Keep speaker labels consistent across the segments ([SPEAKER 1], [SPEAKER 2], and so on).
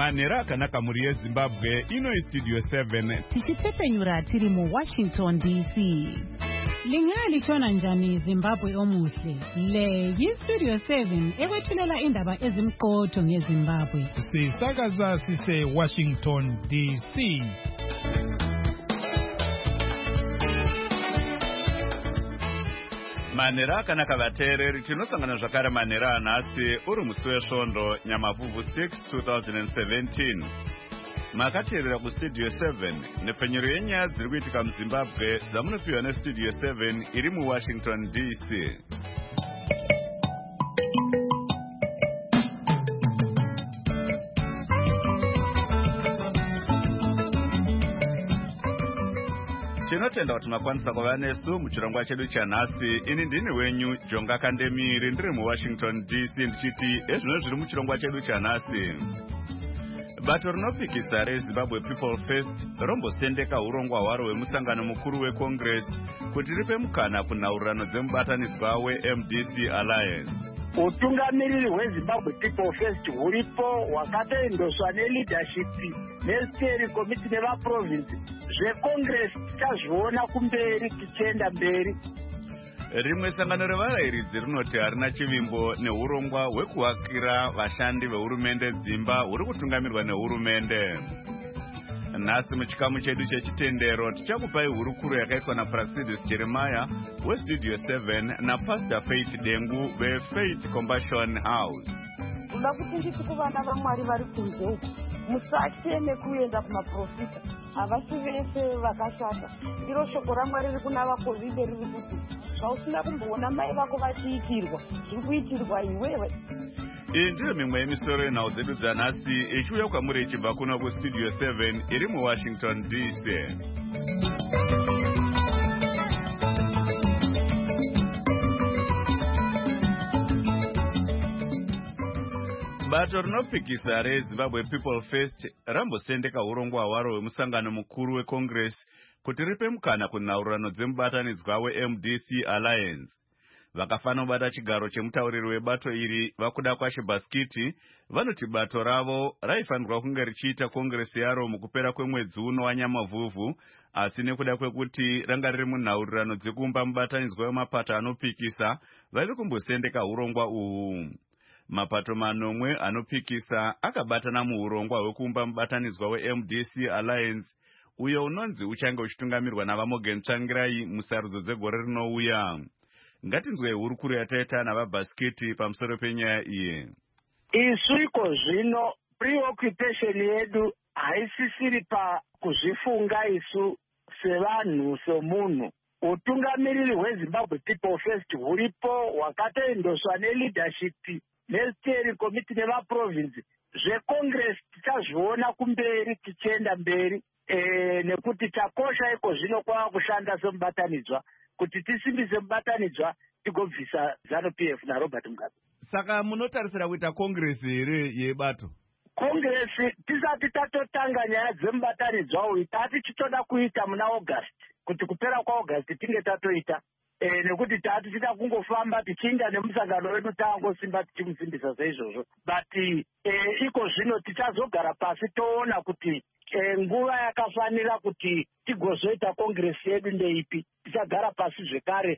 [SPEAKER 1] Manera akanaka muri yeZimbabwe ino iStudio 7
[SPEAKER 2] tichitsepenyura tiri mu Washington DC. Lingali chona njani Zimbabwe omuhle. Le yiStudio 7 ekwethulela indaba ezimqotho ngeZimbabwe.
[SPEAKER 3] Sisakaza sise Washington DC.
[SPEAKER 1] Manera akanaka vateereri tinosangana zvakare manera anhasi uri musi wesvondo Nyamavhuvhu 6 2017. Makateerera kuStudio 7 nepfenyuro yenyaya dziri kuitika muZimbabwe dzamunopiwa neStudio 7 iri muWashington DC. Tinotenda kuti makwanisa kuva nesu muchirongwa chedu chanhasi. Ini ndini wenyu Jonga Kandemiri ndiri muWashington DC ndichiti ezvino zviri muchirongwa chedu chanhasi. Bato rinopikisa reZimbabwe People First rombosendeka urongwa hwaro hwemusangano mukuru weCongress kuti ripe mukana kunhaurirano dzemubatanidzwa weMDC Alliance.
[SPEAKER 4] Utungamiriri hweZimbabwe People First huripo hwakatoendeswa neleadership nesteering committee nevaprovince zveCongress tichazviona kumberi tichienda mberi.
[SPEAKER 1] Rimwe sangano revarayiridzi rinoti harina chivimbo neurongwa hwekuakira vashandi vehurumende dzimba huri kutungamirwa nehurumende. Nhasi muchikamu chedu chechitendero tichakupai hurukuro yakaitwa naPraxidis Jeremiah weStudio 7 naPastor Faith Dengu veFaith Compassion House.
[SPEAKER 5] Kuda kuti nditi kuvana vaMwari vari kunze uku musatye nekuenda kumaprofita, havasi vese vakashata. Iro shoko raMwari riri kuna vakovide riri kuti zvausina kumboona mai vako vachiitirwa zviri kuitirwa iwewe.
[SPEAKER 1] Iyi ndiyo mimwe yemisoro yenhau dzedu dzanhasi ichiuya kwamuri ichibva kuno kuStudio 7 iri muWashington DC. Bato rinopikisa reZimbabwe People First rambosendeka urongwa hwaro hwemusangano mukuru weCongress kuti ripe mukana kunhaurirano dzemubatanidzwa weMDC Alliance. Vakafana kubata chigaro chemutauriri webato iri vakuda kwaShibaskiti vanoti bato ravo raifanirwa kunge richiita Congress yaro mukupera kwemwedzi uno waNyamavhuvhu, asi nekuda kwekuti ranga riri munhaurirano dzekuumba mubatanidzwa wemapato anopikisa vaive kumbosendeka urongwa uhu. Mapato manomwe anopikisa akabatana muurongwa hwekuumba mubatanidzwa weMDC Alliance uyo unonzi uchange uchitungamirwa navaMorgan Tsvangirai musarudzo dzegore rinouya. Ngatinzwe hurukuro yataita navaBaskiti pamusoro penyaya iyi.
[SPEAKER 4] Isu iko zvino preoccupation yedu haisisiri pakuzvifunga isu sevanhu somunhu. Utungamiriri hweZimbabwe People First huripo hwakatoendeswa neleadership nesteering committee nevaprovince zveCongress tichazviona kumberi tichienda mberi. Nekuti chakosha iko zvino kwava kushanda semubatanidzwa kuti tisimbise mubatanidzwa tigobvisa ZANU-PF naRobert Mugabe.
[SPEAKER 1] Saka munotarisira kuita Congress here yebato?
[SPEAKER 4] Congress tisati tatotanga nyaya dzemubatanidzwa uyu tati tichitoda kuita muna August, kuti kupera kwaAugust tinge tatoita. Nekuti tati tichida kungofamba tichinda nemusangano wedu tangosimba tichimusimbisa seizvozvo. But iko zvino tichazogara pasi toona kuti nguva yakafanira kuti tigozoita Congress yedu ndeipi. Tichagara pasi zvekare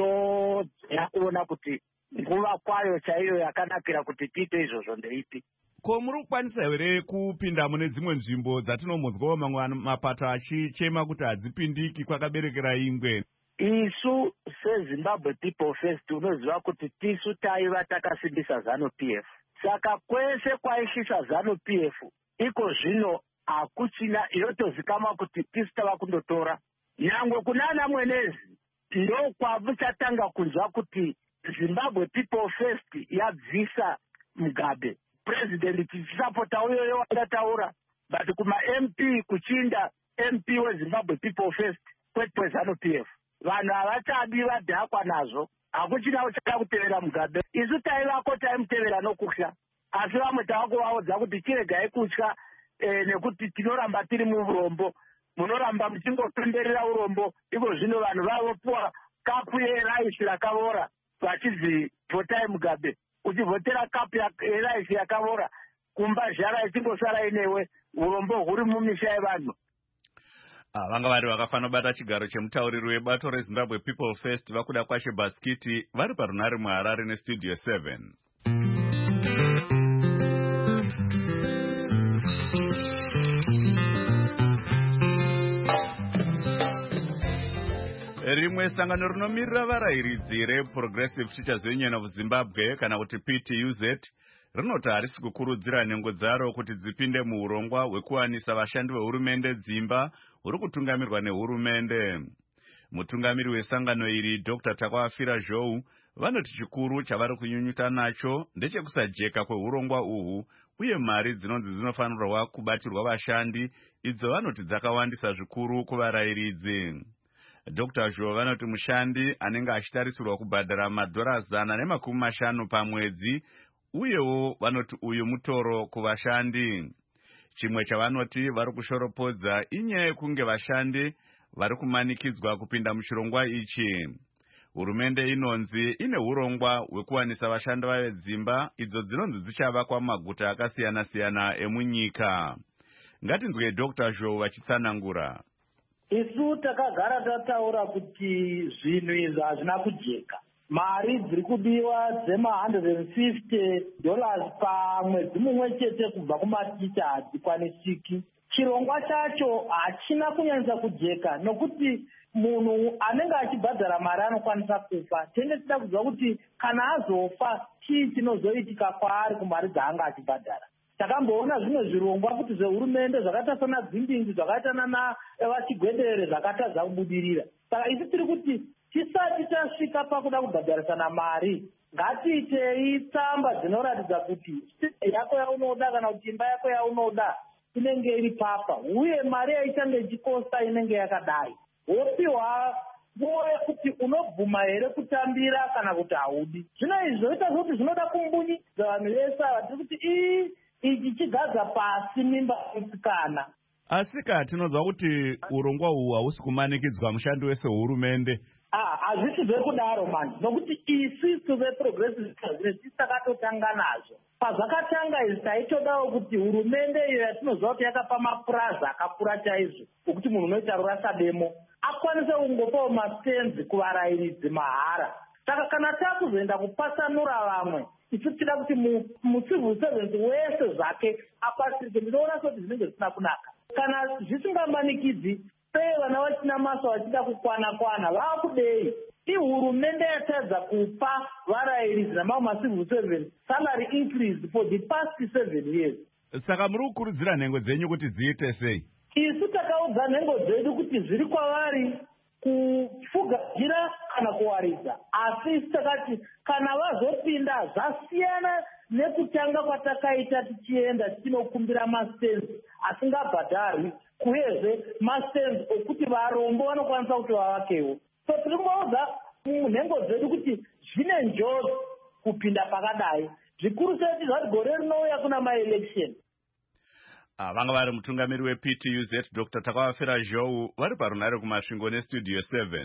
[SPEAKER 4] toona kuti nguva kwayo chaiyo yakanakira kuti tiite izvozvo ndeipi.
[SPEAKER 1] Ko muri kukwanisa here kupinda mune dzimwe nzvimbo dzatinombonzwawo mamwe mapato achichema kuti hadzipindiki kwakaberekera ingwe?
[SPEAKER 4] Isu seZimbabwe People First unoziva kuti tisu taiva takasimbisa ZANU-PF. Saka kwese kwaishisa ZANU-PF iko zvino hakuchina yotozikamwa kuti tisu tava kundotora. Nyangwe kunana Mwenezi ndokwamuchatanga kunzwa kuti Zimbabwe People First yabvisa Mugabe. President tichisapota uyoyo wakataura, but kuma MP kuchinda MP weZimbabwe People First kwete ZANU-PF. Vanhu havachadi vadhakwa nazvo, hakuchina uchada kutevera Mugabe. Isu taivako taimutevera nokutya, asi vamwe tavakuvaudza kuti chiregai kutya nekuti tinoramba tiri muurombo. Munoramba muchingopemberera urombo, iko zvino vanhu vavopuwa kapu yeraisi rakavora vachidzi votai Mugabe. Uchivhotera kapu yeraisi yakavora kumba zhara itingosara inewe urombo huri mumisha yevanhu.
[SPEAKER 1] Vanga vari vakafana bata chigaro chemutauriri webato reZimbabwe People First vakuda kwashe Baskiti vari parunare muHarare neStudio 7. Rimwe sangano rinomirira varayiridzi reProgressive Teachers Union of Zimbabwe kana kuti PTUZ rinoti harisi kukurudzira nhengo dzaro kuti dzipinde muurongwa hwekuwanisa vashandi vehurumende dzimba huri kutungamirwa nehurumende. Mutungamiri wesangano iri Dr. Takawafira Zhou vanoti chikuru chavari kunyunyuta nacho ndechekusajeka kwehurongwa uhu uye mari dzinonzi dzinofanirwa kubatirwa vashandi idzo vanoti dzakawandisa zvikuru kuvarayiridzi. Dr. Zhou vanoti mushandi anenge achitarisirwa kubhadhara $150 pamwedzi uyewo vanoti uyu mutoro kuvashandi. Chimwe chavanoti vari kushoropodza inyaya yekunge vashandi vari kumanikidzwa kupinda muchirongwa ichi. Hurumende inonzi ine urongwa hwekuwanisa vashandi vedzimba idzo dzinonzi dzichavakwa maguta akasiyana-siyana emunyika. Ngatinzwe Dr. Zhou vachitsanangura.
[SPEAKER 6] Isu takagara tataura kuti zvinhu izvi hazvina kujeka. Mari dziri kudiwa $150 pamwedzi mumwe chete kubva kumaticha hadzikwanisiki. Chirongwa chacho hachina kunyanyisa kujeka nokuti munhu anenge achibhadhara mari anokwanisa kufa. Tenge tichida kuziva kuti kana azofa chii chinozoitika kwaari kumari dzaanga achibhadhara. Takamboona zvimwe zvirongwa kuti zvehurumende zvakaita sana dzimbingi zvakaita vachigwedere zvakatadza kubudirira. Saka isi tiri kuti tisati tasvika pakuda kubhadharisana mari ngatiitei tsamba dzinoratidza kuti yako yaunoda kana kuti imba yako yaunoda inenge iri papa uye mari yaichange ichikosta inenge yakadai. Wopiwa nguva yekuti unobvuma here kutambira kana kuti haudi. Zvino izvi zvoita kuti zvinoda kumbunyidza vanhu vese ava tiri kuti ichi chigadza pasi mimba isikana.
[SPEAKER 1] Asi tinonzwa kuti urongwa uhu hausi kumanikidzwa mushandi wese hurumende.
[SPEAKER 6] Hazvisi zvekudaro manje nokuti isusu veProgressive Teachers takatotanga nazvo. Pazvakatanga izvi taitodawo kuti hurumende iyo yatinoziva kuti yakapa mapurazi akakura chaizvo okuti munhu unoita rurasa demo akwanise kungopawo mastenzi kuvarayiridzi mahara. Saka kana takuzoenda kupasanura vamwe isu tida kuti mucivil servant wese zvake apasirike. Ndinoona kuti zvinenge zvisina kunaka. Kana zvisingamanikidzi sei vana vachina masa vachida kukwana-kwana vakudei? Ihurumende yatadza kupa varayiridzi namamwe macivil servant salary increase for the past 7 years.
[SPEAKER 1] Saka muri kukurudzira nhengo dzenyu kuti dziite sei?
[SPEAKER 6] Isu takaudza nhengo dzedu kuti zviri kwavari kupfugagira kana kuwaridza. Asi isu takati kana vazopinda zvasiyana nekutanga kwatakaita tichienda tichinokumbira mastenzi asingabhadharwi kuyezve mastenzi okuti varombo vanokwanisa kuti vavakewo. So tiri kungoudza nhengo dzedu kuti zvine njodzi kupinda pakadai. Zvikuru sei zvati gore rinouya kuna maelection.
[SPEAKER 1] Vanga vari mutungamiri wePTUZ Dr. Takawafira Zhou vari parunare kumasvingo neStudio 7.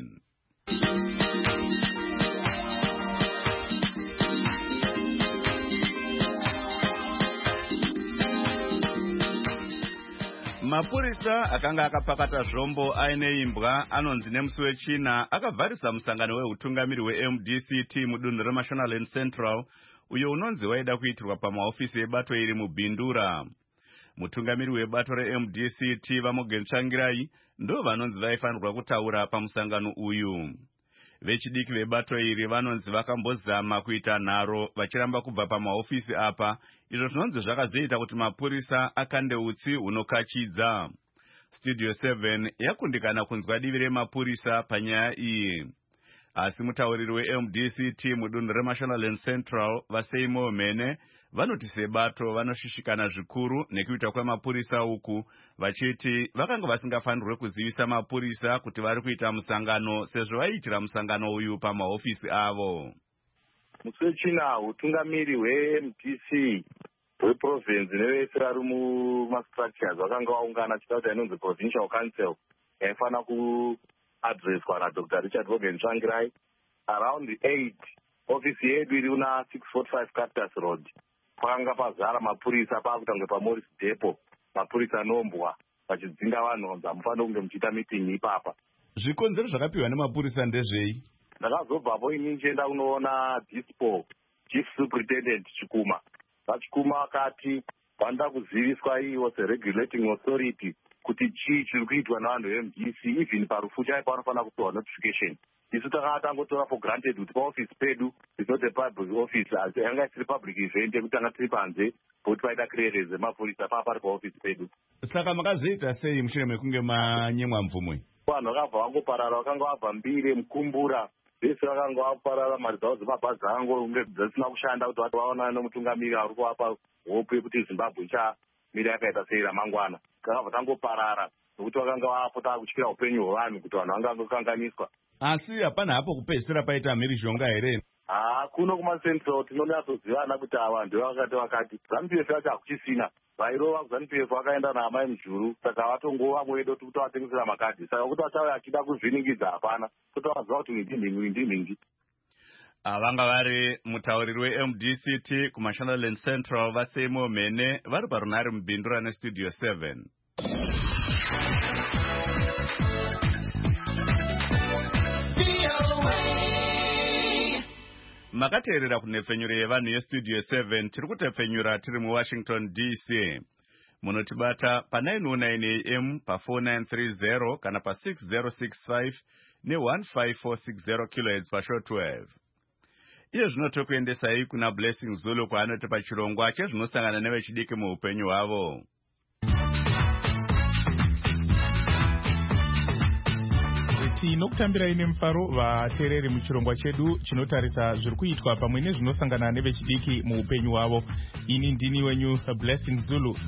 [SPEAKER 1] Mapurisa akanga akapakata zvombo aine imbwa anonzi nemusi wechina akavharisa musangano wehutungamiri weMDCT mudunhu reMashonaland Central uyo unonzi waida kuitirwa pamahofisi ebato iri muBhindura. Mutungamiri webato reMDCT Vamogen Tsvangirai ndo vanonzi vaifanirwa kutaura pamusangano uyu. Vechidiki vebato iri vanonzi vakambozama kuita nharo vachiramba kubva pamahofisi apa, izvo zvinonzi zvakazoita kuti mapurisa akande utsi hunokachidza. Studio 7 yakundikana kunzwa divi remapurisa panyaya iyi. Asi mutauriri weMDCT mudunhu reMashonaland Central Vaseimo Mene vanoti sebato vanoshishikana zvikuru nekuita kwemapurisa uku vachiti vakanga vasingafanirwe kuzivisa mapurisa kuti vari kuita musangano sezvo vaiitira musangano uyu pamahofisi avo.
[SPEAKER 7] Musi wechina hutungamiri hweMDC hweprovince nevese vari mumastructures vakanga vaungana chitauta inonzi Provincial Council yaifana kuadreswa naDr. Richard Vamogen Tsvangirai around 8. Ofisi yedu iri una 645 Cactus Road. pakanga pazara mapurisa pakutange paMorris Depo, mapurisa anombwa vachidzinga vanhu vanzi hamufanira kunge muchiita mitingi ipapa.
[SPEAKER 1] Zvikonzero zvakapiwa nemapurisa ndezvei?
[SPEAKER 7] Ndakazobvapo ini ndichienda kunoona DISPO, Chief Superintendent Chikuma. VaChikuma vakati vanoda kuziviswa ivo seregulating authority kuti chii chiri kuitwa navanhu veMDC, even parufu chaipo vanofanira kupiwa notification. Isu takanga tangotora for granted kuti paoffice pedu is not a public office, asi yanga isiri public event yekuti tanga tiri panze kuti paita clearance yemapurisa pari paoffice pedu.
[SPEAKER 1] Saka makazoita sei mushure mekunge manyemwa mvumo?
[SPEAKER 7] Vanhu vakabva vangoparara, vakanga vabva Mbire, Mukumbura, vese vakanga vaparara, mari dzavo dzemabhazi angonge dzisina kushanda kuti vaonane nomutungamiri ari kuvapa hope yekuti Zimbabwe ichamira yakaita sei ramangwana. Vakabva tangoparara nokuti vakanga vapota kutyira upenyu hwevanhu kuti vanhu vanga vangokanganiswa.
[SPEAKER 1] Asi hapana hapo kupedzisira paita mhirizhonga here?
[SPEAKER 7] Kuno kumaCentral tinonyatsozivana kuti ava ndevakati ZANU-PF yacho hakuchisina. Vairova kuZANU-PF vakaenda naamai Mujuru, saka vatongova mwedo kuti vatengesera makadhi. Saka kuti vachauya achida kuzviningidza hapana, kuti vaziva kuti ndinhingi.
[SPEAKER 1] Vanga vari mutauriri weMDCT kuMashonaland Central vaSeymour Mene vari parunhare mubhindura neStudio 7. Makateerera kunhepfenyuro yevanhu yeStudio 7 tiri kutepfenyura tiri muWashington DC. Munotibata pa909 AM pa4930 kana pa6065 ne15460 kHz pashortwave. Iye zvino tokuendesai kuna Blessing Zulu kwaanoti pachirongwa chezvinosangana nevechidiki muupenyu hwavo.
[SPEAKER 3] Tinokutambirai nemufaro vateereri muchirongwa chedu chinotarisa zviri kuitwa pamwe nezvinosangana nevechidiki muupenyu hwavo. Ini ndini wenyu Blessing Zulu.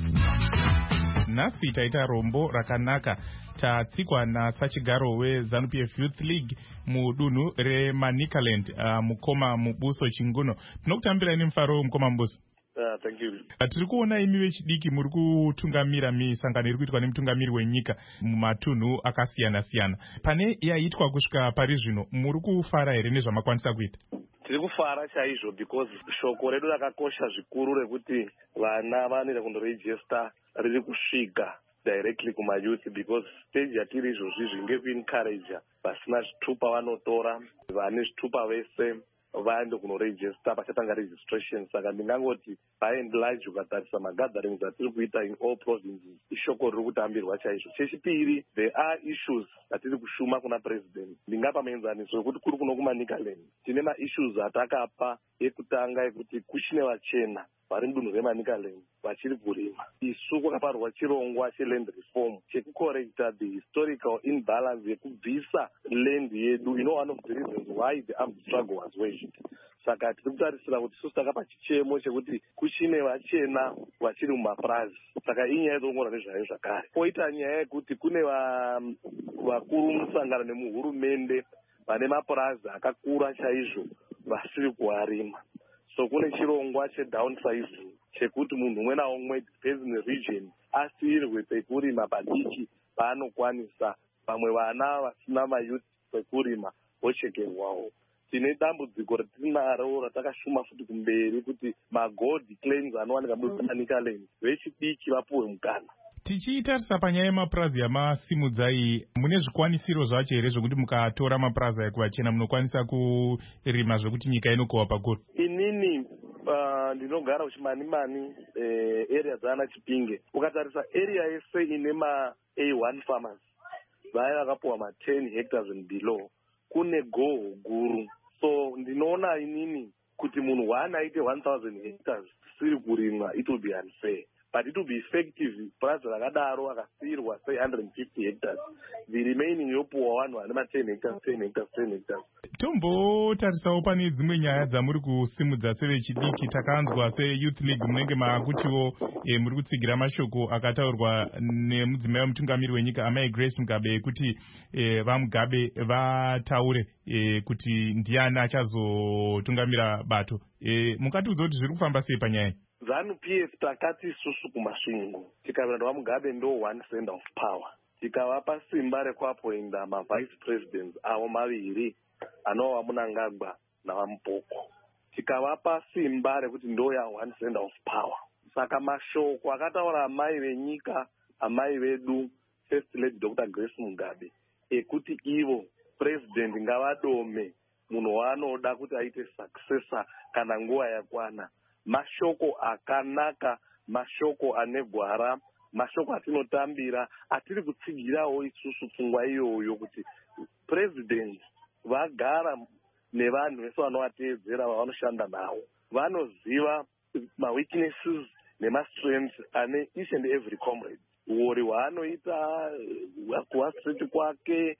[SPEAKER 3] Nhasi taita rombo rakanaka. Tatsikwa nasachigaro weZANU-PF Youth League mudunhu reManicaland, mukoma Mubuso Chinguno. Tinokutambirai nemufaro mukoma Mubuso.
[SPEAKER 7] Thank you.
[SPEAKER 3] Tiri kuona imi vechidiki muri kutungamira misangano iri kuitwa nemutungamiri wenyika mumatunhu akasiyana-siyana. Pane yaitwa kusvika pari zvino, muri kufara here nezvamakwanisa kuita?
[SPEAKER 8] Tiri kufara chaizvo because shoko redu rakakosha zvikuru rekuti vana vanoenda kundorejista riri kusvika directly kumayouth, because stage yatiri izvozvizvi ngekuencouragea vasina zvitupa vanotora, vane zvitupa vese vaende kunorejista pachatanga registration. Saka ndingangoti by and large ukatarisa magatherings atiri kuita in all provinces ishoko riri kutambirwa chaizvo. Chechipiri, there are issues atiri kushuma kuna president. Ndingapa muenzaniso wekuti kuri kuno kuManicaland tine maissues atakapa. Ekutanga ekuti kuchine vachena vari mudunhu reManicaland vachiri kurima. Isu kwakaparwa chirongwa cheland reform chekucorrecta the historical imbalance yekubvisa land yedu. You know, one of the reasons why the armed struggle was waged. Saka tiri kutarisira kuti isusu takapa chichemo chekuti kuchine vachena vachiri mumapurazi. Saka inyaya yetongora nezvayo zvakare. Poita nyaya yekuti kune vakuru musangano nemuhurumende vane mapurazi akakura chaizvo vasiri kuarima. So kune chirongwa chedownsizing chekuti munhu umwe naumwe depends on the region asiyirwe pekurima padiki paanokwanisa. Vamwe vana vasina mayouth pekurima vochekerwawo. Tine dambudziko ratinaro ratakashuma futi kumberi kuti magold claims anowanika muManicaland vechidiki vapuwe mukana.
[SPEAKER 3] Tichitarisa panyaya yemapurazi yamasimudzai, mune zvikwanisiro zvacho here zvokuti mukatora mapurazi ekuvachena munokwanisa kurima zvokuti nyika inokohwa pakuru?
[SPEAKER 8] Inini ndinogara kuchimanimani area dzana Chipinge. Ukatarisa area yese ine ma-A1 farmers vaya vakapuwa ma10 hectares and below, kune goho guru. So ndinoona inini kuti munhu waanaite 1000 hectares siri kurimwa, it will be unfair. But it will be effective purazi rakadaro akasiyirwa say 150 hectares. The remaining yopuwa vanhu vane ma10 hectares, 10 hectares, 10 hectares.
[SPEAKER 3] Tombotarisawo pane dzimwe nyaya dzamuri kusimudza sevechidiki. Takanzwa seYouth League munenge makutiwo muri kutsigira mashoko akataurwa nemudzimai wemutungamiri wenyika amai Grace Mugabe ekuti vaMugabe vataure kuti ndiani achazotungamira bato. Mukatiudza kuti zviri kufamba sei panyaya?
[SPEAKER 8] ZANU-PF takati isusu kumasvingo tikavira vaMugabe ndo one center of power, tikavapa simba rekuapoinda mavice presidents avo maviri anova vaMunangagwa navaMupoko. chikavapa simba rekuti ndoya one center of power. Saka mashoko akataura amai venyika, amai vedu First Lady Dr. Grace Mugabe ekuti ivo president ngavadome munhu waanoda kuti aite successor kana nguva yakwana, mashoko akanaka, mashoko ane gwara, mashoko atinotambira, atiri kutsigirawo isusu pfungwa iyoyo kuti president vagara nevanhu vese vanovateedzera vavanoshanda navo, vanoziva maweaknesses nemastrengths ane each and every comrade. Uori hwaanoita, kuva straight kwake,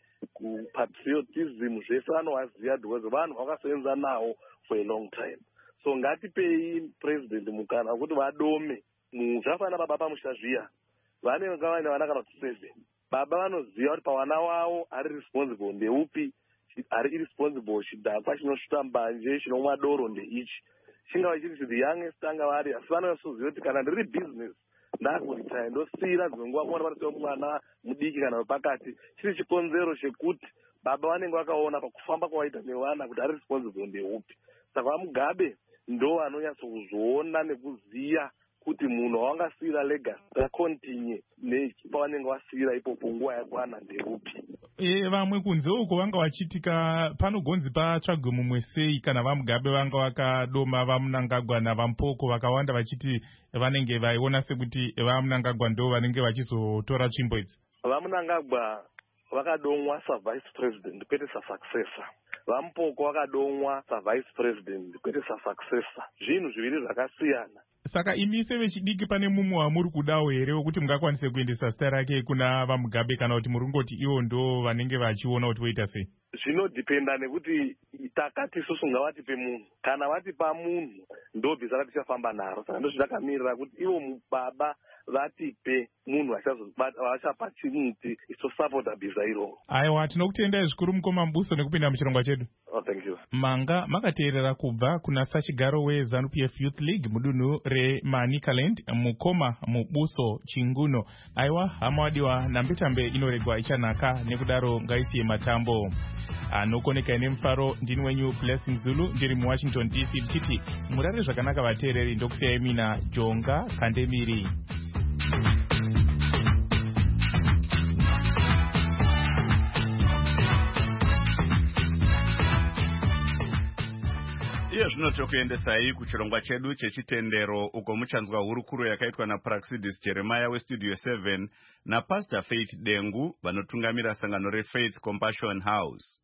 [SPEAKER 8] kupatriotism, zvese vanovaziva because vanhu vakasevenza nawo for a long time. So ngatipei president mukana kuti vadome. Zvafana baba pamushazviya vanenge vane vana kana kuti 7. Baba vanoziva kuti pavana wavo ari responsible ndeupi, ari irresponsible chidhakwa chinosvuta mbanje chinomwa doro ndeichi. Chingava chiri the youngest anga vari, asi vanoziva kuti kana ndiri business ndakuritaya ndosiyira dzimwe nguva kuona pariseo mwana mudiki kana wepakati, chiri chikonzero chekuti baba vanenge vakaona pakufamba kwavaita nevana kuti ari responsible ndeupi. Saka vaMugabe ndo vanonyatsokuzoona nekuziya kuti munhu wawangasiyira legacy rakontinye nepavanenge vasiyira ipopo nguva yakwana ndeupi.
[SPEAKER 3] Vamwe kunze uko vanga vachitika panogonzi patsvagwe mumwe sei kana vaMugabe vanga vakadoma vaMnangagwa navaMpoko vakawanda vachiti vanenge vaiona sekuti vaMnangagwa ndo vanenge vachizotora tsvimbo idzi.
[SPEAKER 8] VaMnangagwa vakadomwa savice president kwete sasuccessor. VaMpoko vakadomwa savice president kwete sasuccessor. Zvinhu zviviri zvakasiyana.
[SPEAKER 3] Saka imi sevechidiki pane mumwe wamuri kudawo here wekuti mungakwanise kuendesa zita rake kuna vaMugabe kana kuti muri kungoti ivo ndo vanenge vachiona kuti voita sei?
[SPEAKER 8] Zvinodhipenda nekuti takati isusu ngavatipe munhu, kana vatipa munhu ndo bhiza ratichafamba naro. Saka ndo zvakamirira kuti ivo baba vatipe munhu vachapa chimuti isosapota bhiza iroro.
[SPEAKER 3] Aiwa, tinokutendai zvikuru mukoma Mubuso nekupinda muchirongwa chedu.
[SPEAKER 8] Oh, thank you.
[SPEAKER 3] Manga makateerera kubva kuna sachigaro weZANU-PF Youth League mudunhu reManicaland, mukoma Mubuso Chinguno. Aiwa, hama wadiwa nambetambe inoregwa ichanaka, nekudaro ngaisiye matambo. Anokoneka ine mufaro ndini wenyu Blessing Zulu, ndiri muWashington DC tichiti murare zvakanaka vateereri, ndokusiyai mina Jonga Kandemiri.
[SPEAKER 1] Iye zvino tokuendesai kuchirongwa chedu chechitendero uko muchanzwa hurukuro yakaitwa naPraxidis Jeremiah weStudio 7 naPastor Faith Dengu vanotungamira sangano reFaith Compassion House.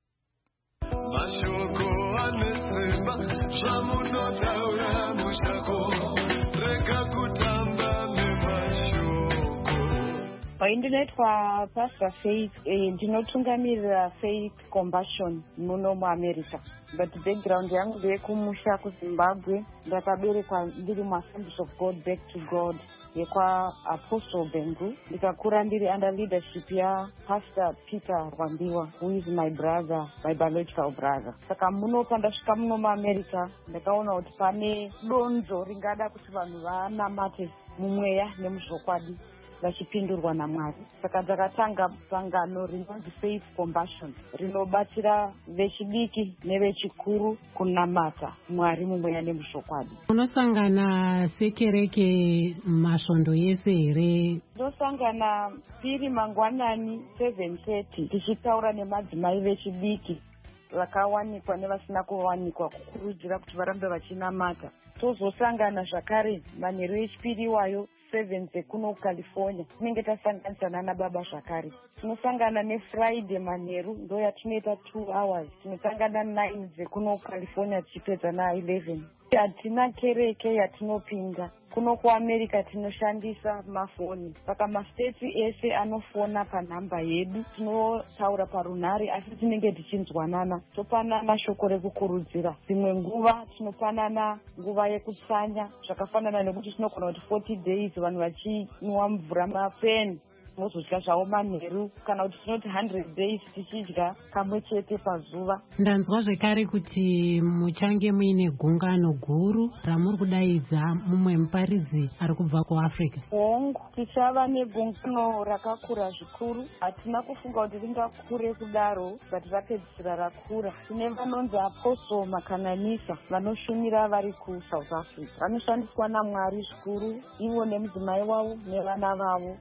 [SPEAKER 9] Mashoko anesimba zvamunotaura mushako rega kutamba nemashoko.
[SPEAKER 5] Ndinoitwa Pastor Faith, ndinotungamirira Faith Compassion muno muAmerica. But background yangu ndeyekumusha kuZimbabwe. Ndakaberekwa ndiri muAssemblies of God Back to God yekwa Apostle Bengu. Ndikakura ndiri under leadership ya Pastor Peter Rwambiwa, who is my brother, my biological brother. Saka muno pandasvika muno muAmerica ndakaona kuti pane donzo ringada kuti vanhu vanamate mumweya nemuzvokwadi vachipindurwa naMwari. Saka ndakatanga sangano rinonzi Faith Compassion rinobatsira vechidiki nevechikuru kunamata Mwari mumweya nemuzvokwadi.
[SPEAKER 2] Unosangana sekereke masvondo yese here?
[SPEAKER 5] Ndosangana tiri mangwanani 7:30 tichitaura nemadzimai vechidiki vakawanikwa nevasina kuwanikwa, kukurudzira kuti varambe vachinamata. Tozosangana zvakare manheru echipiri iwayo 7 dzekuno California tinenge tasanganisana nababa zvakare. Tinosangana neFriday manheru ndo yatinoita 2 hours. Tinosangana 9 dzekuno California tichipedza na11. Hatina kereke yatinopinda. Kuno kuAmerica tinoshandisa mafoni. Saka masteti ese anofona panhamba yedu. Tinotaura parunhare asi tinenge tichinzwanana. Topanana shoko rekukurudzira. Dzimwe nguva tinopanana nguva yekutsanya. Zvakafanana nekuti tinogona kuti 40 days vanhu vachinwa mvura mapeni. tinozodya zvavo manheru kana kuti tinoti 100 days tichidya kamwe chete pazuva.
[SPEAKER 2] Ndanzwa zvekare kuti muchange muine gungano guru ramuri kudaidza mumwe muparidzi ari kubva kuAfrica.
[SPEAKER 5] Hongu, tichava negungano rakakura zvikuru. Hatina kufunga kuti ringakure kudaro, but rapedzisira rakura. Tine vanonzi Apostle Makananisa vanoshumira vari kuSouth Africa. Vanoshandiswa naMwari zvikuru, ivo nemudzimai wavo nevana vavo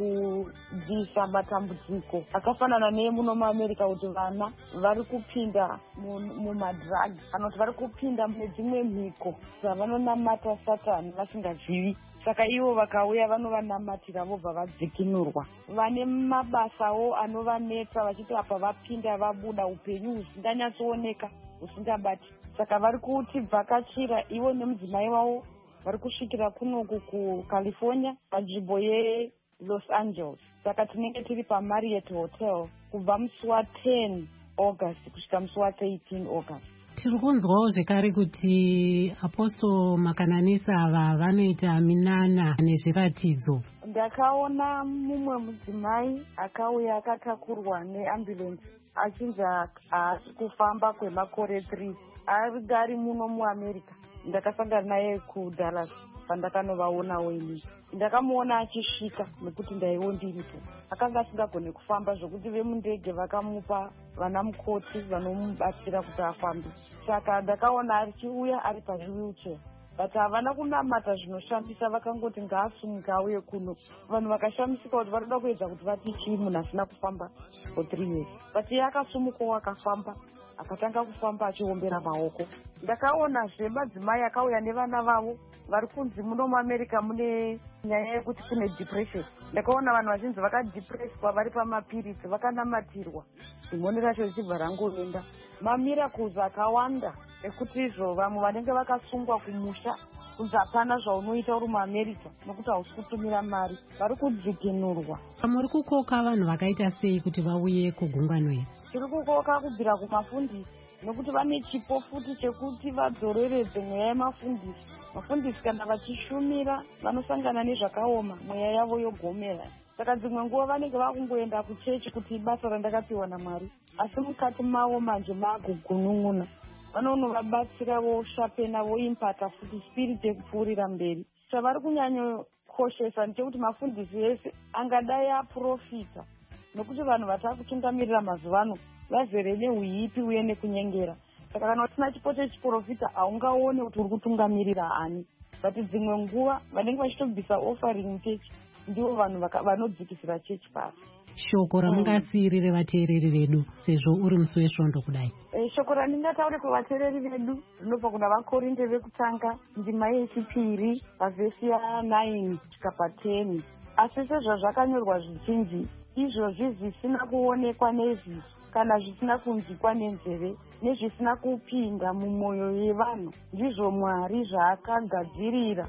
[SPEAKER 5] pakubvisa matambudziko akafanana neemuno muAmerica, kuti vana vari kupinda mumadrug kana kuti vari kupinda mune dzimwe mhiko dzavanonamata Satani vasingazivi. Saka ivo vakauya vanovanamatira vobva vadzikinurwa. Vane mabasawo anovanetsa vachiti apa vapinda vabuda upenyu husinganyatsooneka husingabati. Saka vari kutivhakachira ivo nemudzimai wavo, vari kusvikira kunoku kuCalifornia panzvimbo yeLos Angeles. Saka tinenge tiri paMarriott Hotel kubva musi wa10 August kusvika musi wa13 August.
[SPEAKER 2] Tiri kunzwawo zvekare kuti Apostle Makananisa ava vanoita minana nezviratidzo.
[SPEAKER 5] Ndakaona mumwe mudzimai akauya akatakurwa neambulensi achinzi haasi kufamba kwemakore 3 ari muno muAmerica. Ndakasangana naye kuDallas pandakanovaonawo ini. Ndakamuona achisvika nekuti ndaiwo ndiripo. Akanga asingagone kufamba zvokuti vemundege vakamupa vana mukoti vanomubatsira kuti afambe. Saka ndakaona achiuya ari pazviwheelchair. But havana kunamata zvinoshamisa, vakangoti ngaasumuka auye kuno. Vanhu vakashamisika kuti varikuda kuedza kuti vati chii munhu asina kufamba for 3 years. But iye akasumukawo akafamba, akatanga kufamba achiombera maoko. Ndakaonazve madzimai akauya nevana vavo vari kunzi muno muAmerica mune nyaya yekuti kune depression. Ndakaona vanhu vazhinji vakadepreswa vari pamapirisi vakanamatirwa, rimweni racho richibva rangoenda. Mamiracles akawanda ekuti izvo vamwe vanenge vakasungwa kumusha kunzi hapana zvaunoita uri muAmerica nokuti hausi kutumira mari, vari kudzikinurwa.
[SPEAKER 2] Muri kukoka vanhu vakaita sei kuti vauye kugungano iri?
[SPEAKER 5] Tiri kukoka kubvira kumafundisi, nokuti vane chipo futi chekuti vadzoreredze mweya yemafundisi. Mafundisi kana vachishumira vanosangana nezvakaoma, mweya yavo yogomera. Saka dzimwe nguva vanenge vakungoenda kuchechi kuti basa randakapiwa naMwari, asi mukati mavo manje makugunun'una. Vanovabatsira voshapena voimpata futi spirit yekupfuurira mberi. Chavari kunyanyokoshesa ndechekuti mafundisi ese angadai aprofita, nokuti vanhu vatakutungamirira mazuva ano vazere neuipi uye nekunyengera. Saka kana usina chipo chechiprofita haungaone kuti uri kutungamirira ani. But dzimwe nguva vanenge vachitobvisa offering muchechi ndivo vanhu vanodzikisira chechi pasi.
[SPEAKER 2] Shoko ramungasiyirire vateereri vedu sezvo uri musi wesvondo kudai?
[SPEAKER 5] Shoko randingataure kuvateereri vedu rinobva kuna vaKorinde vekutanga ndima yechipiri pavhesi ya9 kusvika pa10. Asi sezvazvakanyorwa zvichinji, izvozvi zvisina kuonekwa neziso kana zvisina kunzwikwa nenzeve nezvisina kupinda mumwoyo yevanhu, ndizvo Mwari zvaakagadzirira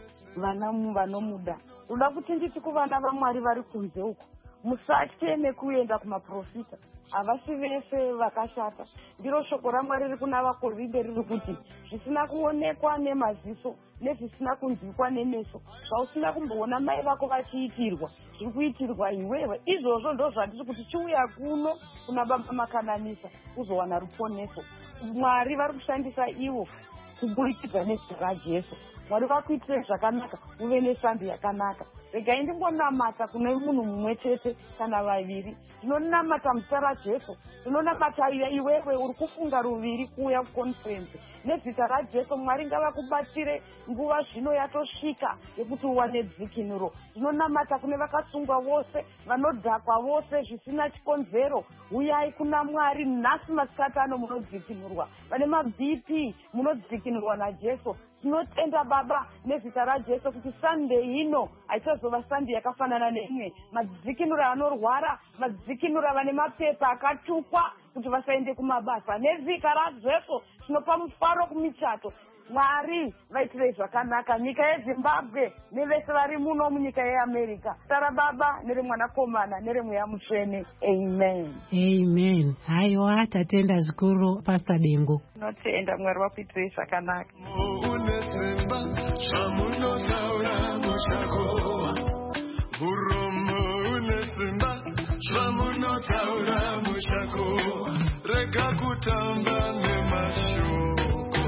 [SPEAKER 5] vanomuda. Toda kuti nditi kuvana vaMwari vari kunze uko, musatye nekuenda kumaprofita. Havasi vese vakashata. Ndiro shoko raMwari riri kuna vaKorinde riri kuti zvisina kuonekwa nemaziso nezvisina kunzwikwa nemeso, zvausina kumboona mai vako vachiitirwa, zviri kuitirwa iwewe. Izvozvo ndo zvandiri kuti chiuya kuno kuna baba Makananisa uzowana ruponeso. Mwari vari kushandisa ivo kuburikidza nezita raJesu. Mwari vakuitire zvakanaka uve nesambi yakanaka. Regai ndingonamata kune munhu mumwe chete kana vaviri. Ndinonamata muzita raJesu. Ndinonamata iwewe uri kufunga ruviri kuuya kuconference. Nezita raJesu Mwari ngavakubatsire nguva zvino yatosvika yekuti uwane dzikinuro. Ndinonamata kune vakasungwa vose, vanodhakwa vose zvisina chikonzero. Uyai kuna Mwari nhasi masikati ano munodzikinurwa. Vane maBP munodzikinurwa naJesu. Tinotenda Baba nezita raJesu kuti Sunday ino aichazova Sunday yakafanana neimwe. Madzikinura anorwara, madzikinura vane mapepa akatukwa kuti vasaende kumabasa. Nezita raJesu tinopa mufaro kumichato. Mwari vaitire zvakanaka nyika yeZimbabwe nevese vari muno munyika yeAmerica. Tara Baba nereMwanakomana neremweya mutsvene. Amen.
[SPEAKER 2] Amen. Haiwa, tatenda zvikuru Pastor Dengo.
[SPEAKER 5] Tinotenda Mwari vakuitire zvakanaka.
[SPEAKER 9] Unesimba zvamunotaura muchako, muromo unesimba zvamunotaura mushako rega kutamba nemashoko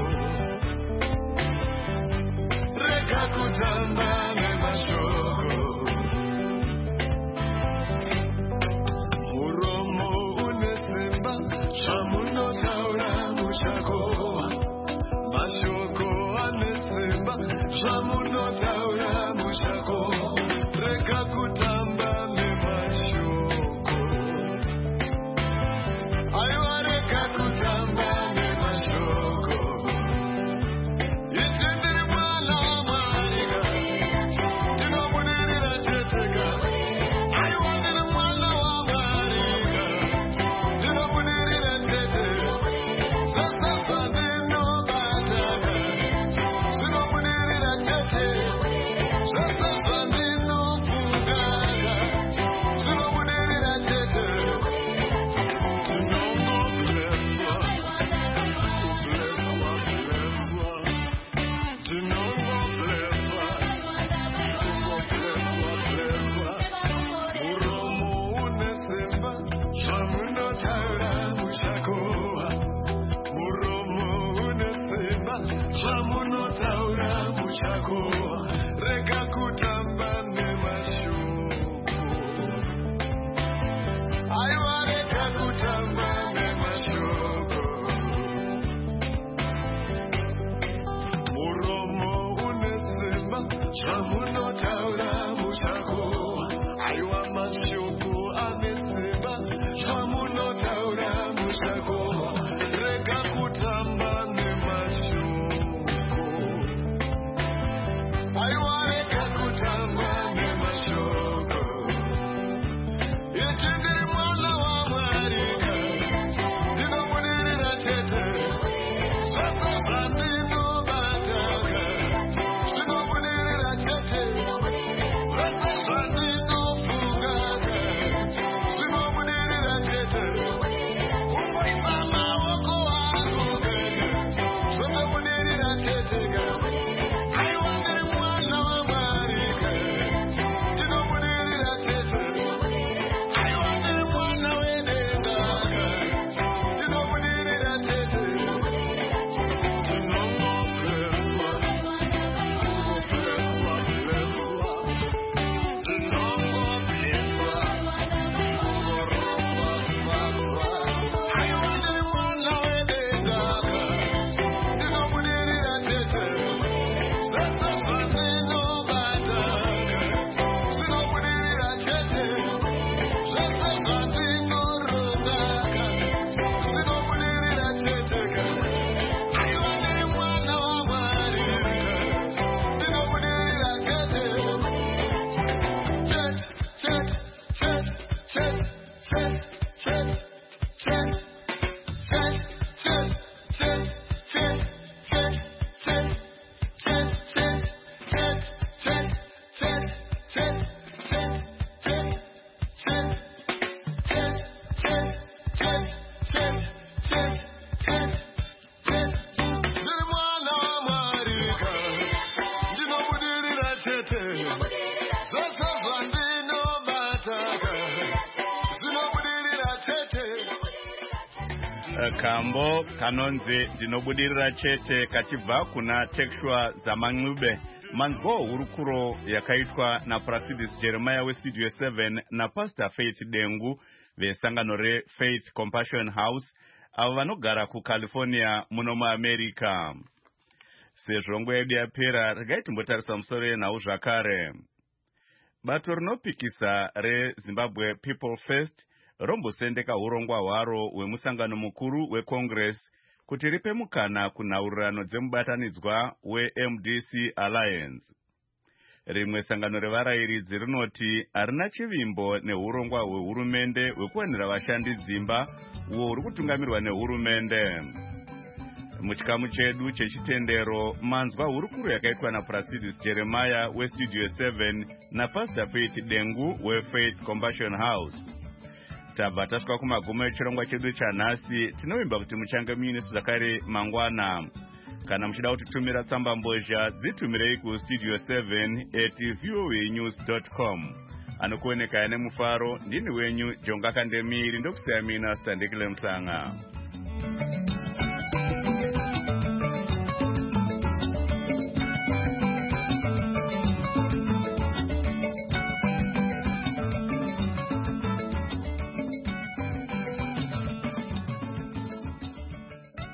[SPEAKER 9] rega kutamba nemashoko muromo une simba zvamunotaura mushako mashoko ane simba zvamunotaura mushako rega kutamba nemashoko aiwa rega kutamba nemashoko itendere mwana wamwariga ndinobudirira chetega aiwa ndiri mwana wamwariga ndinobudirira chetega sasasa ndinobataka zvinobudirira chetega sasasa ndinopfungaka zvinobudirira chetega zvamunotaura mushako rega kutamba nemashoko aiwa rega kutamba nemashoko muromo une simba zvamunotaura mushako aiwa mashoko ane simba zvamunotaura mushako rega kutamba nemashoko aiwa rega kutamba nemashoko itendere mwana wamwariga ndinobudirira chete sasa zvandinobataka zvinobudirira chete sasa zvandinopfungaka zvinobudirira chete kungoisa maoko angu zvinobudirira chetega aiwa ndiri mwana wamwariga ndinobudirira chete aiwa ndiri mwana wedengaka ndinobudirira chete ndinongopleswa kungopleswa pleswa ndinongopleswa kungorokwa rokwa aiwa ndiri mwana wedengaka ndinobudirira chete sasa zvandinobataka zvinobudirira chete zvese zvandinorongaka zvinobudirira chetega aiwa ndiri mwana wamwariga ndinobudirira chete ndiri mwana wamwariga ndinobudirira chete zvese zvandinobataka zvinobudirira chete
[SPEAKER 1] kambo kanonzi ndinobudirira chete kachibva kuna Tekshwa Zamanxube, manzwa hurukuro yakaitwa naPrasidis Jeremiah weStudio 7 naPastor Faith Dengu vesangano reFaith Compassion House avo vanogara kuCalifornia muno muAmerica. Sezvo nguva yedu yapera, regai timbotarisa musoro yenhau zvakare. Bato rinopikisa reZimbabwe People First rombosendeka urongwa hwaro hwemusangano mukuru weCongress kuti ripe mukana kunhaurirano dzemubatanidzwa weMDC Alliance. Rimwe sangano revarayiridzi rinoti harina chivimbo neurongwa hwehurumende hwekuwanira vashandi dzimba uwo huri kutungamirwa nehurumende. Muchikamu chedu chechitendero, manzwa hurukuro yakaitwa naPrasidis Jeremiah weStudio 7 naPastor Faith Dengu weFaith Compassion House. Tabva tasvika kumagumo echirongwa chedu chanhasi. Tinovimba kuti muchange muine zvakare mangwana. Kana muchida kutitumira tsamba mbozha, dzitumirei kustudio7@voanews.com. anokuoneka nemufaro. Ndini wenyu Jonga Kandemiri, ndokusiyamina Standekile Msanga.